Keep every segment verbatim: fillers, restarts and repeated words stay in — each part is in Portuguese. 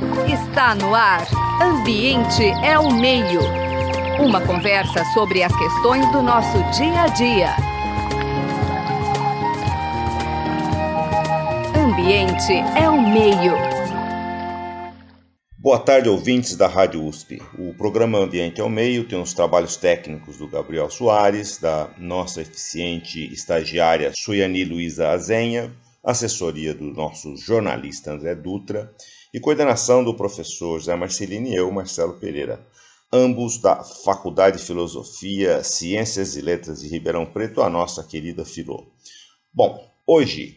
Está no ar. Ambiente é o meio. Uma conversa sobre as questões do nosso dia a dia. Ambiente é o meio. Boa tarde, ouvintes da Rádio U S P. O programa Ambiente é o Meio tem os trabalhos técnicos do Gabriel Soares, da nossa eficiente estagiária Suiani Luiza Azenha, assessoria do nosso jornalista André Dutra e coordenação do professor José Marcelino e eu, Marcelo Pereira, ambos da Faculdade de Filosofia, Ciências e Letras de Ribeirão Preto, a nossa querida Filô. Bom, hoje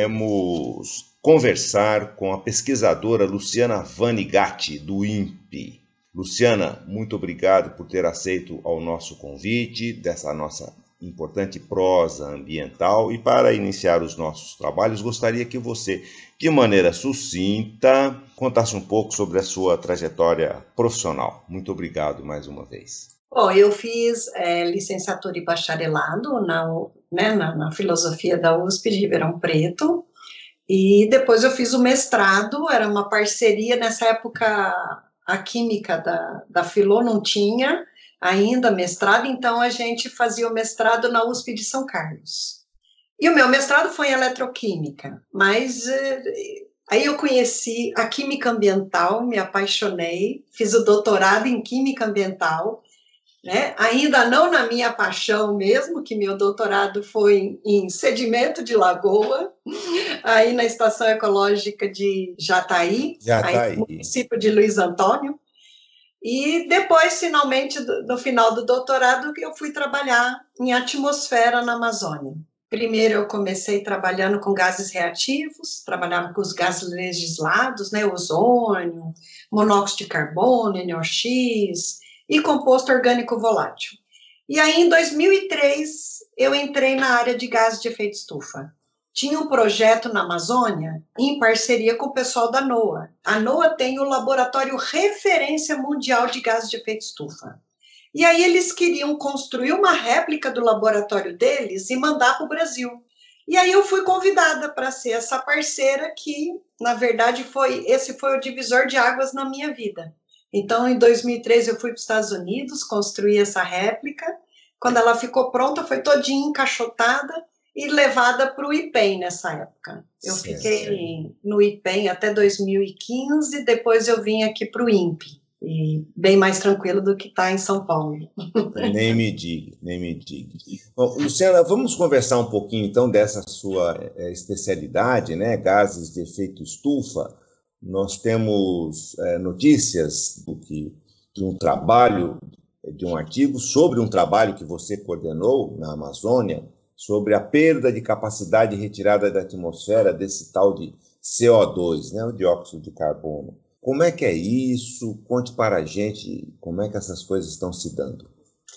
iremos conversar com a pesquisadora Luciana Vanigatti, do I N P E. Luciana, muito obrigado por ter aceito ao nosso convite dessa nossa importante prosa ambiental. E para iniciar os nossos trabalhos, gostaria que você, de maneira sucinta, contasse um pouco sobre a sua trajetória profissional. Muito obrigado mais uma vez. Bom, eu fiz é, licenciatura e bacharelado na, né, na, na filosofia da U S P de Ribeirão Preto. E depois eu fiz o mestrado, era uma parceria, nessa época a química da, da Filô não tinha ainda mestrado, então a gente fazia o mestrado na U S P de São Carlos. E o meu mestrado foi em eletroquímica, mas eh, aí eu conheci a química ambiental, me apaixonei, fiz o doutorado em química ambiental, né? Ainda não na minha paixão mesmo, que meu doutorado foi em sedimento de lagoa, aí na Estação Ecológica de Jataí, Jataí. Aí no município de Luiz Antônio, e depois, finalmente, no final do doutorado, eu fui trabalhar em atmosfera na Amazônia. Primeiro eu comecei trabalhando com gases reativos, trabalhava com os gases legislados, né, ozônio, monóxido de carbono, N O X, e composto orgânico volátil. E aí, em dois mil e três, eu entrei na área de gases de efeito estufa. Tinha um projeto na Amazônia, em parceria com o pessoal da NOAA. A NOAA tem o laboratório referência mundial de gases de efeito estufa. E aí eles queriam construir uma réplica do laboratório deles e mandar para o Brasil. E aí eu fui convidada para ser essa parceira que, na verdade, foi, esse foi o divisor de águas na minha vida. Então, em dois mil e três, eu fui para os Estados Unidos, construí essa réplica. Quando ela ficou pronta, foi todinha encaixotada e levada para o I P E M nessa época. Eu Certo. Fiquei no I P E M até dois mil e quinze, depois eu vim aqui para o I N P E, e bem mais tranquilo do que está em São Paulo. Nem me diga, nem me diga. Bom, Luciana, vamos conversar um pouquinho então dessa sua é, especialidade, né, gases de efeito estufa. Nós temos é, notícias do que, de um trabalho, de um artigo sobre um trabalho que você coordenou na Amazônia, sobre a perda de capacidade retirada da atmosfera desse tal de C O dois, né, o dióxido de carbono. Como é que é isso? Conte para a gente como é que essas coisas estão se dando.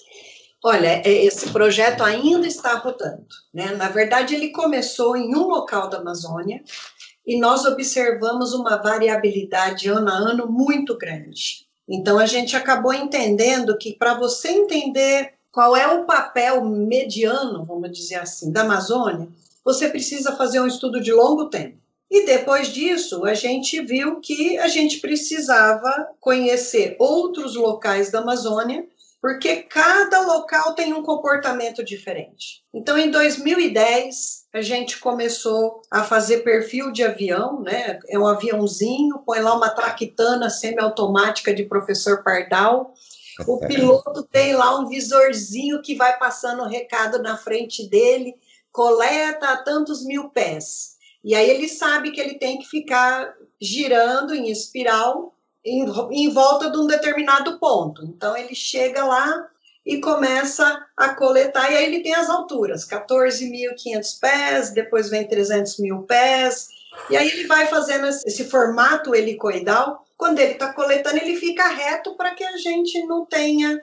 Olha, esse projeto ainda está rodando, né? Na verdade, ele começou em um local da Amazônia e nós observamos uma variabilidade ano a ano muito grande. Então, a gente acabou entendendo que para você entender qual é o papel mediano, vamos dizer assim, da Amazônia, você precisa fazer um estudo de longo tempo. E depois disso, a gente viu que a gente precisava conhecer outros locais da Amazônia, porque cada local tem um comportamento diferente. Então, em dois mil e dez, a gente começou a fazer perfil de avião, né? É um aviãozinho, põe lá uma traquitana semiautomática de professor Pardal. O piloto tem lá um visorzinho que vai passando o recado na frente dele, coleta a tantos mil pés. E aí ele sabe que ele tem que ficar girando em espiral em, em volta de um determinado ponto. Então ele chega lá e começa a coletar, e aí ele tem as alturas, quatorze mil e quinhentos pés, depois vem trezentos mil pés, e aí ele vai fazendo esse formato helicoidal. Quando ele está coletando, ele fica reto para que a gente não tenha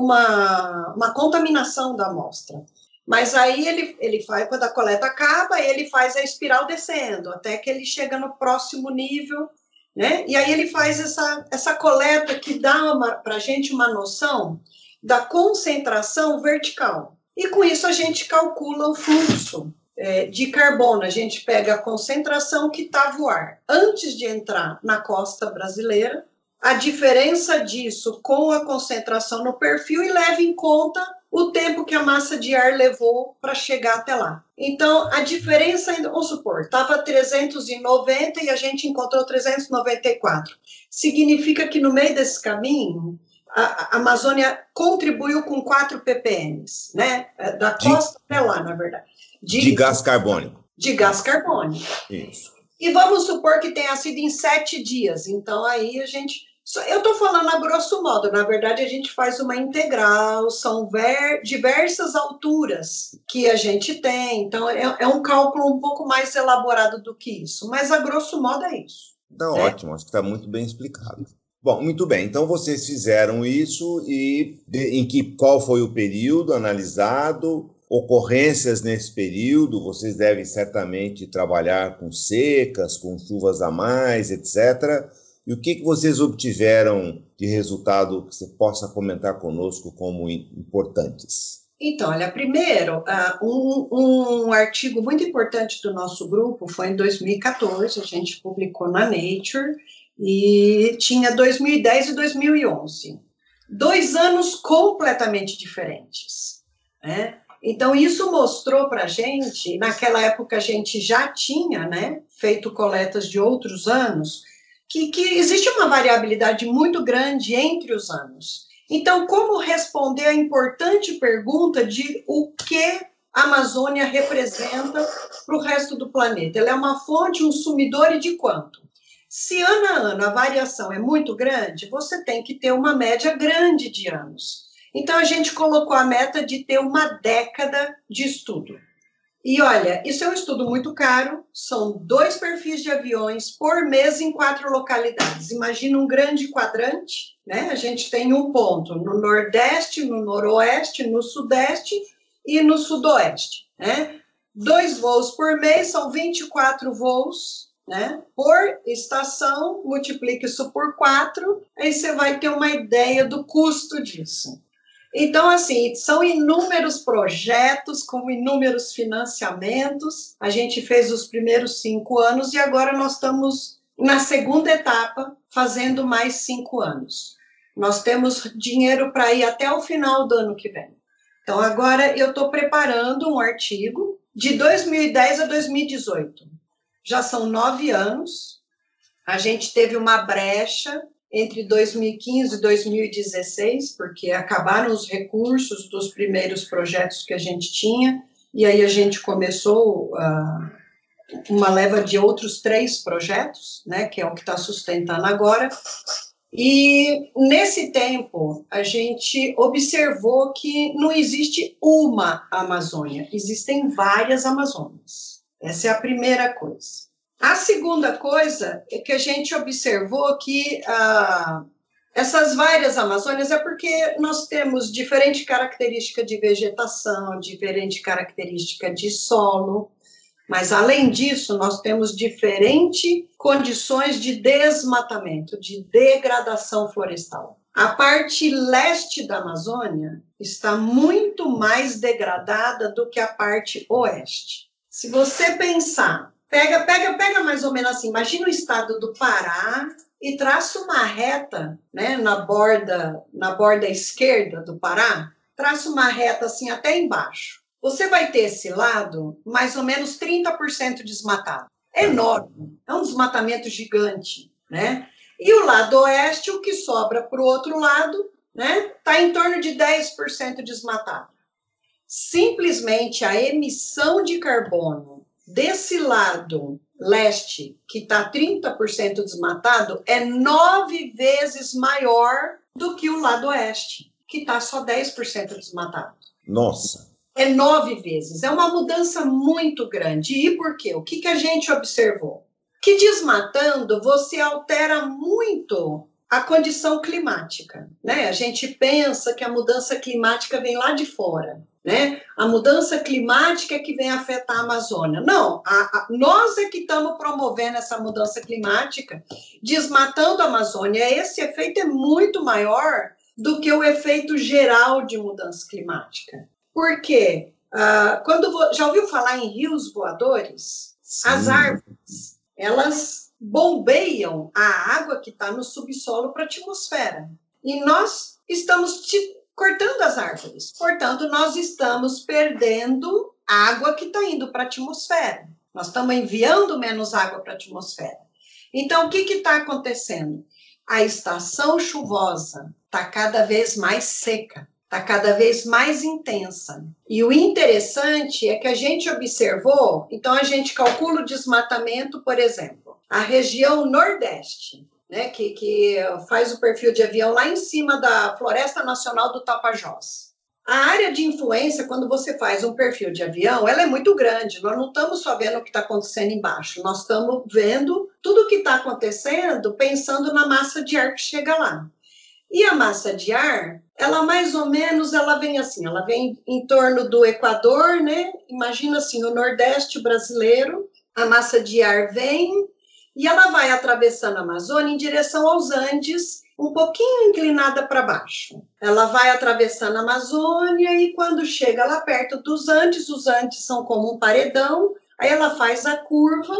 uma, uma contaminação da amostra. Mas aí ele, ele faz, quando a coleta acaba, ele faz a espiral descendo, até que ele chega no próximo nível, né? E aí ele faz essa, essa coleta que dá para a gente uma noção da concentração vertical. E com isso a gente calcula o fluxo é, de carbono. A gente pega a concentração que estava o ar antes de entrar na costa brasileira, a diferença disso com a concentração no perfil e leva em conta o tempo que a massa de ar levou para chegar até lá. Então, a diferença, vamos supor, estava trezentos e noventa e a gente encontrou trezentos e noventa e quatro. Significa que no meio desse caminho, a, a Amazônia contribuiu com quatro ppm, né? Da costa até lá, na verdade. De, de gás carbônico. De gás carbônico. Isso. E vamos supor que tenha sido em sete dias. Então, aí a gente... Eu estou falando a grosso modo, na verdade a gente faz uma integral, são ver, diversas alturas que a gente tem, então é, é um cálculo um pouco mais elaborado do que isso, mas a grosso modo é isso. Tá, né? Ótimo, acho que está muito bem explicado. Bom, muito bem, então vocês fizeram isso e de, em que, qual foi o período analisado, ocorrências nesse período, vocês devem certamente trabalhar com secas, com chuvas a mais, etcétera. E o que, que vocês obtiveram de resultado que você possa comentar conosco como importantes? Então, olha, primeiro, uh, um, um artigo muito importante do nosso grupo foi em dois mil e quatorze, a gente publicou na Nature, e tinha dois mil e dez e dois mil e onze. Dois anos completamente diferentes, né? Então, isso mostrou para a gente, naquela época a gente já tinha, né, feito coletas de outros anos, Que, que existe uma variabilidade muito grande entre os anos. Então, como responder a importante pergunta de o que a Amazônia representa para o resto do planeta? Ela é uma fonte, um sumidor e de quanto? Se ano a ano a variação é muito grande, você tem que ter uma média grande de anos. Então, a gente colocou a meta de ter uma década de estudo. E olha, isso é um estudo muito caro, são dois perfis de aviões por mês em quatro localidades. Imagina um grande quadrante, né? A gente tem um ponto no Nordeste, no Noroeste, no Sudeste e no Sudoeste, né? Dois voos por mês, são vinte e quatro voos, né? Por estação, multiplica isso por quatro, aí você vai ter uma ideia do custo disso. Então, assim, são inúmeros projetos, com inúmeros financiamentos. A gente fez os primeiros cinco anos e agora nós estamos na segunda etapa, fazendo mais cinco anos. Nós temos dinheiro para ir até o final do ano que vem. Então, agora eu estou preparando um artigo de dois mil e dez a dois mil e dezoito. Já são nove anos. A gente teve uma brecha entre dois mil e quinze e dois mil e dezesseis, porque acabaram os recursos dos primeiros projetos que a gente tinha, e aí a gente começou uh, uma leva de outros três projetos, né, que é o que está sustentando agora, e nesse tempo a gente observou que não existe uma Amazônia, existem várias Amazônias. Essa é a primeira coisa. A segunda coisa é que a gente observou que ah, essas várias Amazônias é porque nós temos diferente característica de vegetação, diferente característica de solo, mas além disso nós temos diferentes condições de desmatamento, de degradação florestal. A parte leste da Amazônia está muito mais degradada do que a parte oeste. Se você pensar, Pega, pega, pega mais ou menos assim, imagina o estado do Pará e traça uma reta, né, na borda, na borda esquerda do Pará, traça uma reta assim até embaixo. Você vai ter esse lado mais ou menos trinta por cento desmatado. É enorme, é um desmatamento gigante, né? E o lado oeste, o que sobra para o outro lado, né, está em torno de dez por cento desmatado. Simplesmente a emissão de carbono desse lado leste, que está trinta por cento desmatado, é nove vezes maior do que o lado oeste, que está só dez por cento desmatado. Nossa! É nove vezes. É uma mudança muito grande. E por quê? O que, que a gente observou? Que desmatando, você altera muito a condição climática, né? A gente pensa que a mudança climática vem lá de fora, né? A mudança climática é que vem afetar a Amazônia. Não, a, a, nós é que estamos promovendo essa mudança climática, desmatando a Amazônia. Esse efeito é muito maior do que o efeito geral de mudança climática. Por quê? Uh, quando vo... Já ouviu falar em rios voadores? Sim. As árvores, elas bombeiam a água que está no subsolo para a atmosfera. E nós estamos te... cortando as árvores. Portanto, nós estamos perdendo água que está indo para a atmosfera. Nós estamos enviando menos água para a atmosfera. Então, o que está acontecendo? A estação chuvosa está cada vez mais seca, está cada vez mais intensa. E o interessante é que a gente observou, então a gente calcula o desmatamento, por exemplo, a região Nordeste, né, que, que faz o perfil de avião lá em cima da Floresta Nacional do Tapajós. A área de influência, quando você faz um perfil de avião, ela é muito grande. Nós não estamos só vendo o que está acontecendo embaixo, nós estamos vendo tudo o que está acontecendo, pensando na massa de ar que chega lá. E a massa de ar, ela mais ou menos, ela vem assim, ela vem em torno do Equador, né? Imagina assim, o Nordeste brasileiro, a massa de ar vem e ela vai atravessando a Amazônia em direção aos Andes, um pouquinho inclinada para baixo. Ela vai atravessando a Amazônia e quando chega lá perto dos Andes, os Andes são como um paredão, aí ela faz a curva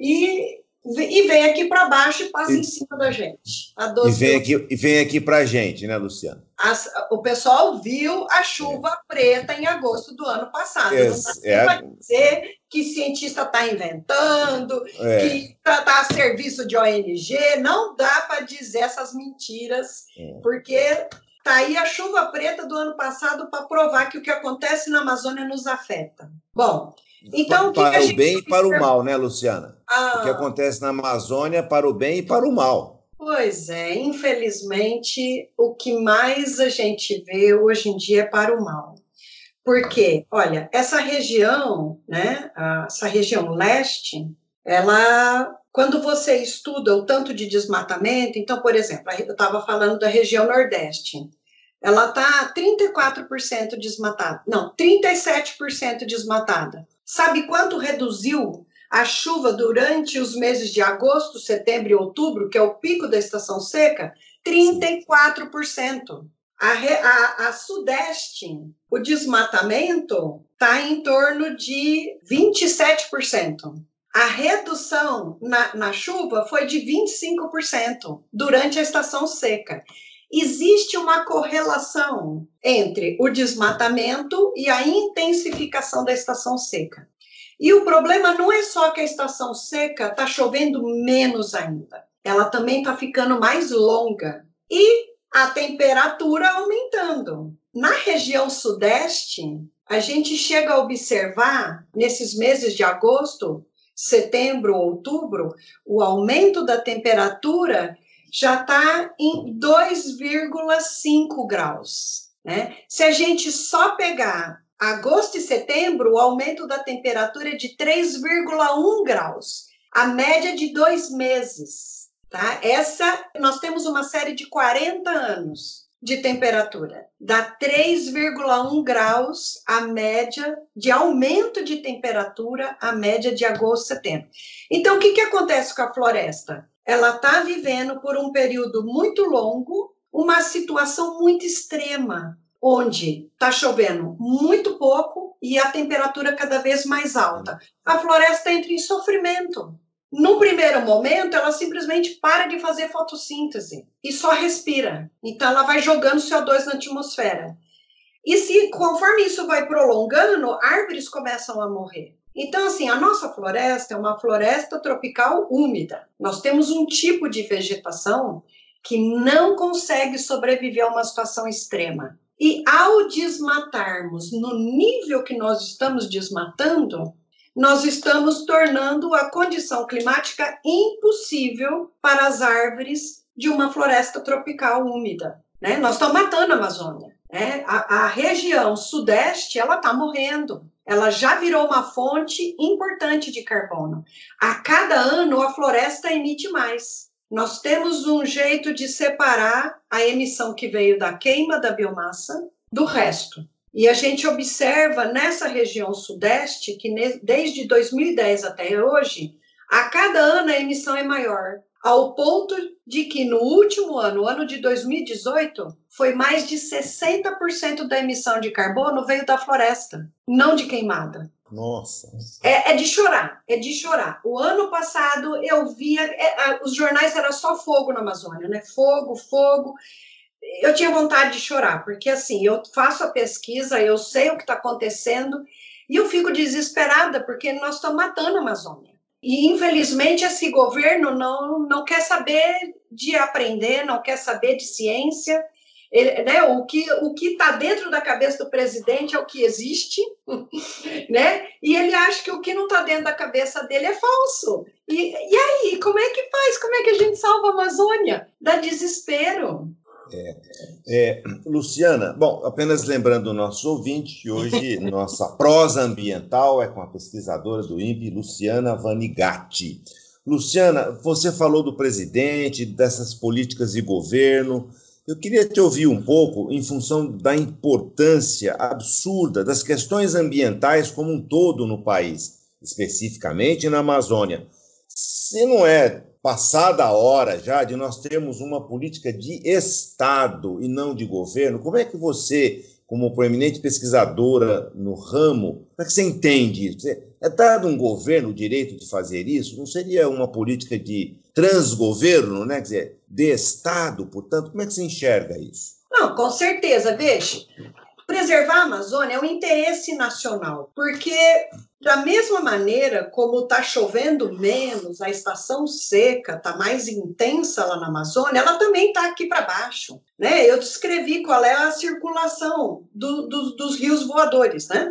e, e vem aqui para baixo e passa e, em cima da gente. A e vem aqui, e vem aqui para a gente, né, Luciana? As, o pessoal viu a chuva é. preta em agosto do ano passado. É, não dá é, para dizer que cientista está inventando, é. que está a serviço de O N G. Não dá para dizer essas mentiras, é. porque está aí a chuva preta do ano passado para provar que o que acontece na Amazônia nos afeta. Bom, então... Para, o, que para que o bem e para o mal, né, Luciana? Ah. O que acontece na Amazônia para o bem e para o mal. Pois é, infelizmente, o que mais a gente vê hoje em dia é para o mal. Porque, olha, essa região, né, essa região leste, ela, quando você estuda o tanto de desmatamento, então, por exemplo, eu estava falando da região nordeste, ela está trinta e quatro por cento desmatada, não, trinta e sete por cento desmatada. Sabe quanto reduziu a chuva durante os meses de agosto, setembro e outubro, que é o pico da estação seca? trinta e quatro por cento. A, a, a sudeste, o desmatamento está em torno de vinte e sete por cento. A redução na, na chuva foi de vinte e cinco por cento durante a estação seca. Existe uma correlação entre o desmatamento e a intensificação da estação seca. E o problema não é só que a estação seca está chovendo menos ainda, ela também está ficando mais longa e a temperatura aumentando. Na região sudeste, a gente chega a observar, nesses meses de agosto, setembro, outubro, o aumento da temperatura já está em dois vírgula cinco graus. Né? Se a gente só pegar agosto e setembro, o aumento da temperatura é de três vírgula um graus, a média de dois meses. Tá? Essa, nós temos uma série de quarenta anos de temperatura. Dá três vírgula um graus a média de aumento de temperatura, a média de agosto e setembro. Então, o que, que acontece com a floresta? Ela está vivendo por um período muito longo, uma situação muito extrema, onde está chovendo muito pouco e a temperatura cada vez mais alta. A floresta entra em sofrimento. No primeiro momento, ela simplesmente para de fazer fotossíntese e só respira. Então, ela vai jogando C O dois na atmosfera. E se, conforme isso vai prolongando, árvores começam a morrer. Então, assim, a nossa floresta é uma floresta tropical úmida. Nós temos um tipo de vegetação que não consegue sobreviver a uma situação extrema. E ao desmatarmos no nível que nós estamos desmatando, nós estamos tornando a condição climática impossível para as árvores de uma floresta tropical úmida. Né? Nós estamos matando a Amazônia. Né? A, a região sudeste, ela está morrendo. Ela já virou uma fonte importante de carbono. A cada ano, a floresta emite mais. Nós temos um jeito de separar a emissão que veio da queima da biomassa do resto. E a gente observa nessa região sudeste que desde dois mil e dez até hoje, a cada ano a emissão é maior, ao ponto de que que no último ano, o ano de dois mil e dezoito, foi mais de sessenta por cento da emissão de carbono veio da floresta, não de queimada. Nossa. É, é de chorar, é de chorar. O ano passado eu via, é, os jornais era só fogo na Amazônia, né? Fogo, fogo. Eu tinha vontade de chorar, porque assim, eu faço a pesquisa, eu sei o que está acontecendo, e eu fico desesperada, porque nós estamos matando a Amazônia. E, infelizmente, esse governo não, não quer saber de aprender, não quer saber de ciência. Ele, né, o que o que está dentro da cabeça do presidente é o que existe, né? E ele acha que o que não está dentro da cabeça dele é falso. E, e aí, como é que faz? Como é que a gente salva a Amazônia? Dá desespero. É, é, Luciana, bom, apenas lembrando o nosso ouvinte que hoje nossa prosa ambiental é com a pesquisadora do I N P E, Luciana Vanigatti. Luciana, você falou do presidente, dessas políticas de governo. Eu queria te ouvir um pouco em função da importância absurda das questões ambientais como um todo no país, especificamente na Amazônia. Se não é passada a hora já de nós termos uma política de Estado e não de governo, como é que você, como proeminente pesquisadora no ramo, como é que você entende isso? É dado um governo o direito de fazer isso? Não seria uma política de transgoverno, né? Quer dizer, de Estado, portanto, como é que você enxerga isso? Não, com certeza, veja, preservar a Amazônia é um interesse nacional, porque da mesma maneira como está chovendo menos, a estação seca está mais intensa lá na Amazônia, ela também está aqui para baixo, né? Eu descrevi qual é a circulação do, do, dos rios voadores, né?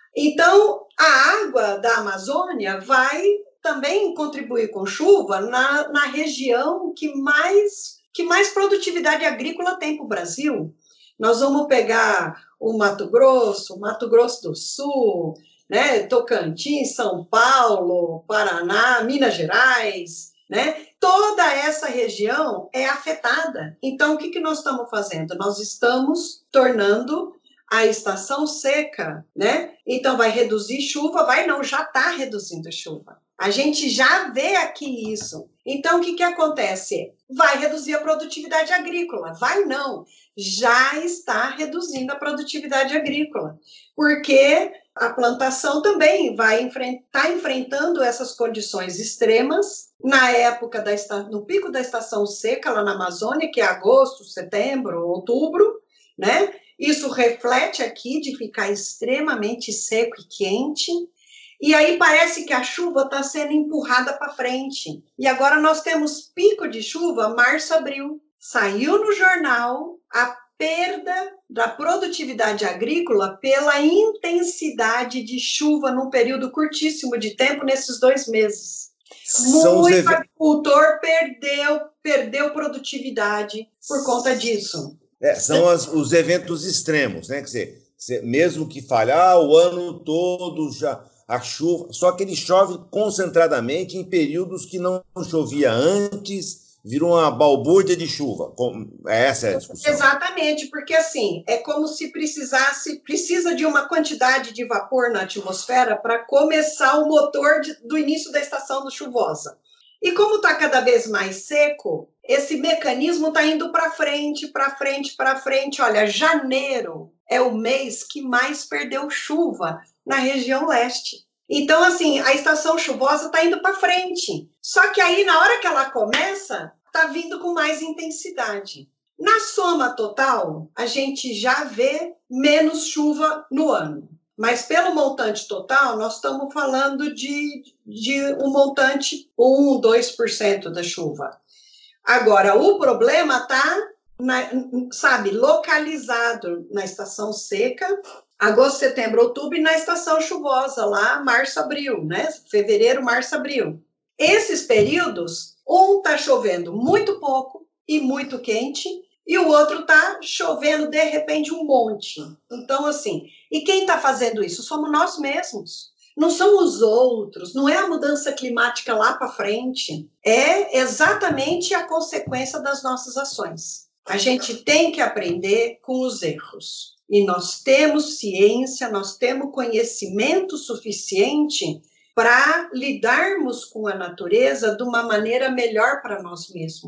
Então, a água da Amazônia vai também contribuir com chuva na, na região que mais, que mais produtividade agrícola tem para o Brasil. Nós vamos pegar o Mato Grosso, Mato Grosso do Sul, né, Tocantins, São Paulo, Paraná, Minas Gerais, né? Toda essa região é afetada. Então, o que, que nós estamos fazendo? Nós estamos tornando a estação seca, né? Então, vai reduzir chuva? Vai não, já está reduzindo a chuva. A gente já vê aqui isso. Então, o que, que acontece? Vai reduzir a produtividade agrícola? Vai não, já está reduzindo a produtividade agrícola, porque a plantação também vai enfrentar enfrentando essas condições extremas na época da no pico da estação seca lá na Amazônia, que é agosto, setembro, outubro, né? Isso reflete aqui de ficar extremamente seco e quente. E aí parece que a chuva está sendo empurrada para frente. E agora nós temos pico de chuva março, abril. Saiu no jornal a perda da produtividade agrícola pela intensidade de chuva num período curtíssimo de tempo nesses dois meses. São Muito ev... agricultor perdeu, perdeu produtividade por conta disso. É, são as, os eventos extremos, né? Quer dizer, mesmo que falhar o ano todo já a chuva, só que ele chove concentradamente em períodos que não chovia antes, virou uma balbúrdia de chuva. Essa é a discussão. Exatamente, porque assim, é como se precisasse, precisa de uma quantidade de vapor na atmosfera para começar o motor de, do início da estação chuvosa. E como está cada vez mais seco, esse mecanismo está indo para frente, para frente, para frente. Olha, janeiro é o mês que mais perdeu chuva na região leste. Então, assim, a estação chuvosa está indo para frente. Só que aí, na hora que ela começa, está vindo com mais intensidade. Na soma total, a gente já vê menos chuva no ano. Mas pelo montante total, nós estamos falando de, de um montante um, dois por cento da chuva. Agora, o problema está, sabe, localizado na estação seca, agosto, setembro, outubro, e na estação chuvosa, lá março, abril, né? Fevereiro, março, abril. Esses períodos, um está chovendo muito pouco e muito quente, e o outro está chovendo, de repente, um monte. Então, assim, e quem está fazendo isso? Somos nós mesmos. Não são os outros, não é a mudança climática lá para frente. É exatamente a consequência das nossas ações. A gente tem que aprender com os erros. E nós temos ciência, nós temos conhecimento suficiente para lidarmos com a natureza de uma maneira melhor para nós mesmos.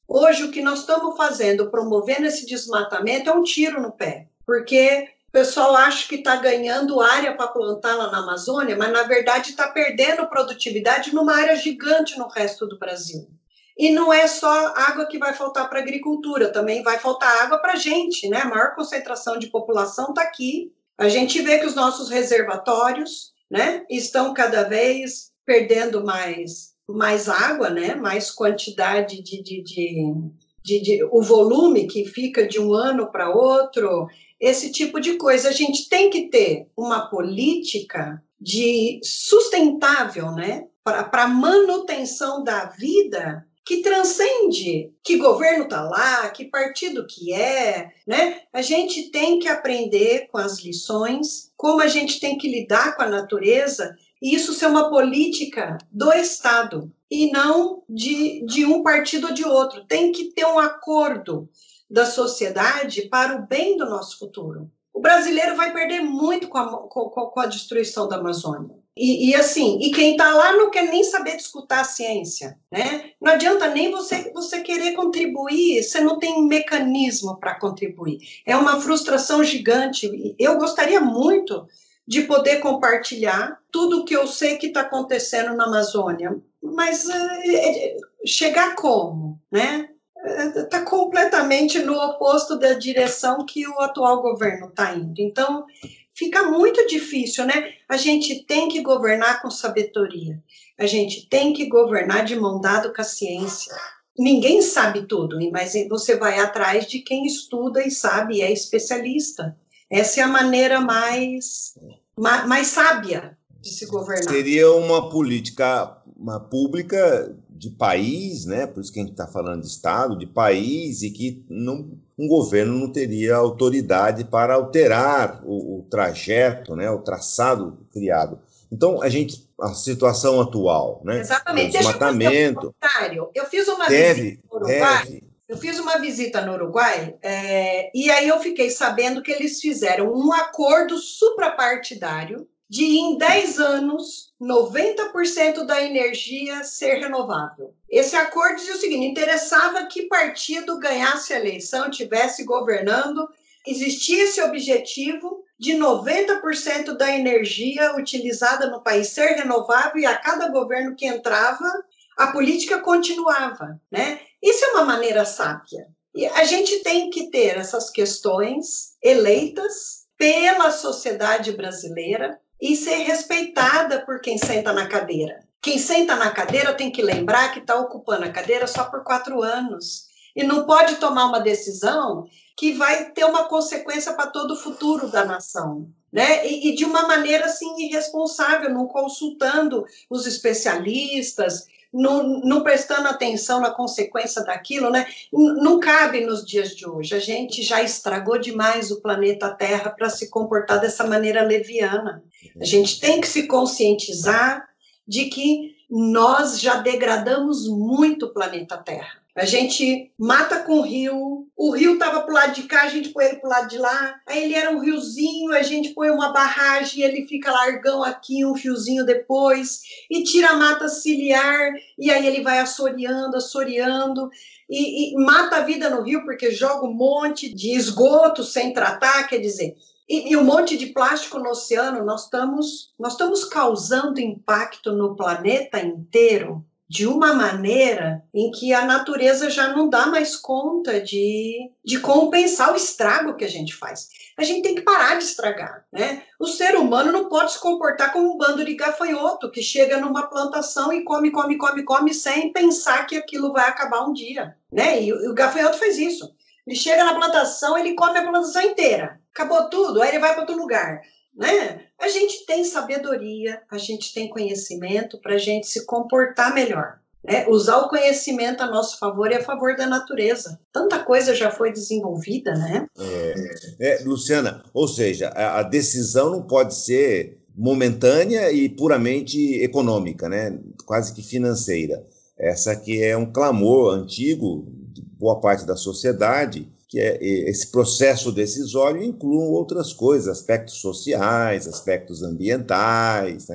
Hoje, o que nós estamos fazendo, promovendo esse desmatamento, é um tiro no pé, porque o pessoal acha que está ganhando área para plantar lá na Amazônia, mas, na verdade, está perdendo produtividade numa área gigante no resto do Brasil. E não é só água que vai faltar para a agricultura, também vai faltar água para a gente, né? A maior concentração de população está aqui. A gente vê que os nossos reservatórios, né, estão cada vez perdendo mais, mais água, né? Mais quantidade de, de, de, de, de... o volume que fica de um ano para outro, esse tipo de coisa. A gente tem que ter uma política de sustentável, né? Para a manutenção da vida, que transcende que governo está lá, que partido que é, né? A gente tem que aprender com as lições, como a gente tem que lidar com a natureza, e isso ser uma política do Estado, e não de, de um partido ou de outro. Tem que ter um acordo da sociedade para o bem do nosso futuro. O brasileiro vai perder muito com a, com, com a destruição da Amazônia. E, e assim, e quem está lá não quer nem saber de escutar a ciência, né? Não adianta nem você, você querer contribuir, você não tem mecanismo para contribuir. É uma frustração gigante. Eu gostaria muito de poder compartilhar tudo o que eu sei que está acontecendo na Amazônia, mas é, chegar como, né? Está completamente no oposto da direção que o atual governo está indo. Então, fica muito difícil, né? A gente tem que governar com sabedoria. A gente tem que governar de mão dada com a ciência. Ninguém sabe tudo, mas você vai atrás de quem estuda e sabe, é especialista. Essa é a maneira mais, mais, mais sábia de se governar. Seria uma política uma pública de país, né? Por isso que a gente está falando de Estado, de país, e que não, um governo não teria autoridade para alterar o, o trajeto, né? O traçado criado. Então, a gente, a situação atual, né? Exatamente. O desmatamento. Deixa eu, eu fiz uma deve, visita no Uruguai. Deve. Eu fiz uma visita no Uruguai é, e aí eu fiquei sabendo que eles fizeram um acordo suprapartidário de, em dez anos, noventa por cento da energia ser renovável. Esse acordo dizia o seguinte: interessava que partido ganhasse a eleição, estivesse governando, existia esse objetivo de noventa por cento da energia utilizada no país ser renovável, e a cada governo que entrava, a política continuava, né? Isso é uma maneira sábia. E a gente tem que ter essas questões eleitas pela sociedade brasileira e ser respeitada por quem senta na cadeira. Quem senta na cadeira tem que lembrar que está ocupando a cadeira só por quatro anos. E não pode tomar uma decisão que vai ter uma consequência para todo o futuro da nação, né? E, e de uma maneira assim irresponsável, não consultando os especialistas, não, não prestando atenção na consequência daquilo, né? Não cabe nos dias de hoje. A gente já estragou demais o planeta Terra para se comportar dessa maneira leviana. A gente tem que se conscientizar de que nós já degradamos muito o planeta Terra. A gente mata com o rio, o rio estava para o lado de cá, a gente põe ele para o lado de lá, aí ele era um riozinho, a gente põe uma barragem, ele fica largão aqui, um fiozinho depois, e tira a mata ciliar, e aí ele vai assoreando, assoreando, e, e mata a vida no rio, porque joga um monte de esgoto sem tratar, quer dizer, e, e um monte de plástico no oceano. Nós estamos, nós estamos causando impacto no planeta inteiro, de uma maneira em que a natureza já não dá mais conta de, de compensar o estrago que a gente faz. A gente tem que parar de estragar, né? O ser humano não pode se comportar como um bando de gafanhoto que chega numa plantação e come, come, come, come sem pensar que aquilo vai acabar um dia, né? E o, o gafanhoto faz isso. Ele chega na plantação, ele come a plantação inteira. Acabou tudo, aí ele vai para outro lugar. Né? A gente tem sabedoria, a gente tem conhecimento para a gente se comportar melhor, né? Usar o conhecimento a nosso favor e a favor da natureza. Tanta coisa já foi desenvolvida, né? É, é, Luciana, ou seja, a, a decisão não pode ser momentânea e puramente econômica, né? Quase que financeira. Essa que é um clamor antigo de boa parte da sociedade, que é esse processo decisório inclui outras coisas, aspectos sociais, aspectos ambientais, né?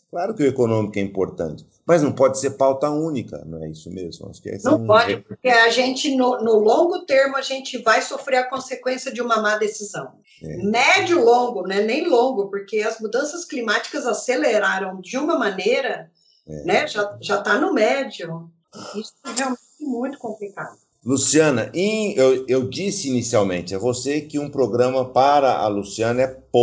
Claro que o econômico é importante, mas não pode ser pauta única, não é isso mesmo? Acho que é não um... pode, porque a gente, no, no longo termo, a gente vai sofrer a consequência de uma má decisão. É. Médio, longo, né? Nem longo, porque as mudanças climáticas aceleraram de uma maneira, é. né? Já já está no médio. Isso é realmente muito complicado. Luciana, eu, eu disse inicialmente a você que um programa para a Luciana é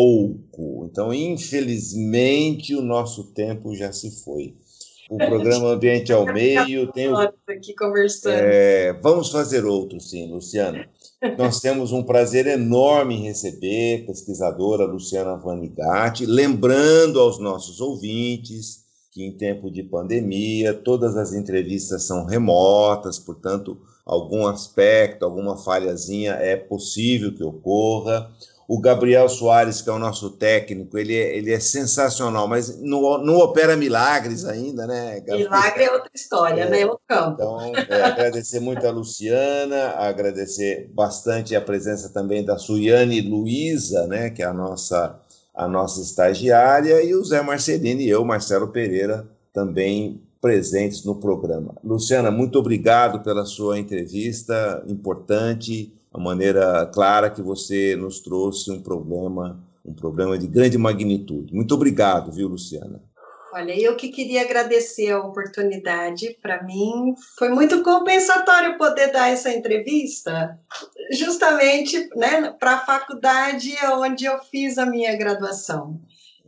pouco. Então, infelizmente, o nosso tempo já se foi. O programa Ambiente ao Meio tem o... aqui conversando. É, vamos fazer outro, sim, Luciana. Nós temos um prazer enorme em receber a pesquisadora Luciana Vanigatti, lembrando aos nossos ouvintes que em tempo de pandemia todas as entrevistas são remotas, portanto, algum aspecto, alguma falhazinha é possível que ocorra. O Gabriel Soares, que é o nosso técnico, ele é, ele é sensacional, mas não, não opera milagres ainda, né, Gabriel? Milagre é outra história, é, né? É outro campo. Então, é, agradecer muito a Luciana, agradecer bastante a presença também da Suiane Luiza, né, que é a nossa, a nossa estagiária, e o Zé Marcelino e eu, Marcelo Pereira, também presentes no programa. Luciana, muito obrigado pela sua entrevista importante, a maneira clara que você nos trouxe um problema, um problema de grande magnitude. Muito obrigado, viu, Luciana? Olha, eu que queria agradecer a oportunidade. Para mim, foi muito compensatório poder dar essa entrevista, justamente, né, para a faculdade onde eu fiz a minha graduação.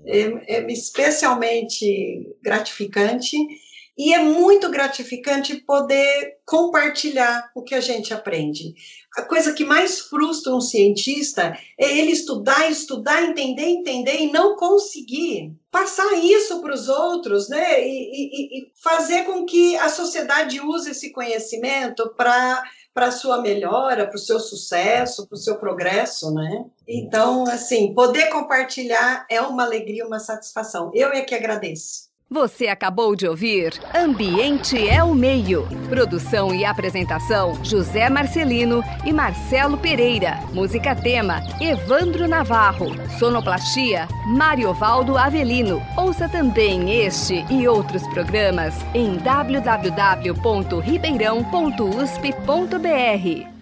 É, é especialmente gratificante. E é muito gratificante poder compartilhar o que a gente aprende. A coisa que mais frustra um cientista é ele estudar, estudar, entender, entender e não conseguir passar isso para os outros, né? E, e, e fazer com que a sociedade use esse conhecimento para para a sua melhora, para o seu sucesso, para o seu progresso, né? Então, assim, poder compartilhar é uma alegria, uma satisfação. Eu é que agradeço. Você acabou de ouvir Ambiente é o Meio. Produção e apresentação, José Marcelino e Marcelo Pereira. Música tema, Evandro Navarro. Sonoplastia, Mariovaldo Avelino. Ouça também este e outros programas em w w w ponto ribeirão ponto u s p ponto b r.